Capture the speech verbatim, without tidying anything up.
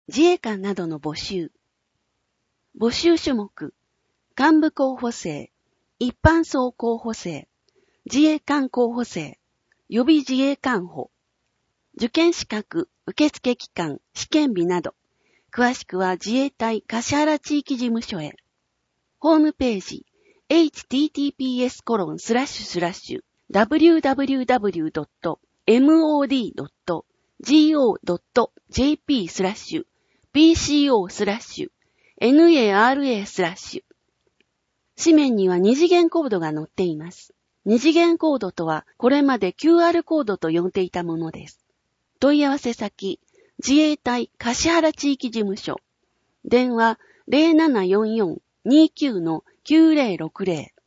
自衛官などの募集。募集種目、幹部候補生、一般層候補生、自衛官候補生、予備自衛官補。受験資格、受付期間、試験日など、詳しくは自衛隊橿原地域事務所へ。ホームページ、エイチティーティーピーエスコロンスラッシュスラッシュダブリューダブリューダブリュードットエムオーディードットジーオードットジェーピースラッシュピーシーオースラッシュエヌエーアールエースラッシュ。紙面には二次元コードが載っています。二次元コードとは、これまで キューアール コードと呼んでいたものです。問い合わせ先、自衛隊橿原地域事務所。電話 ゼロななよんよんにーきゅうのきゅうゼロろくゼロ。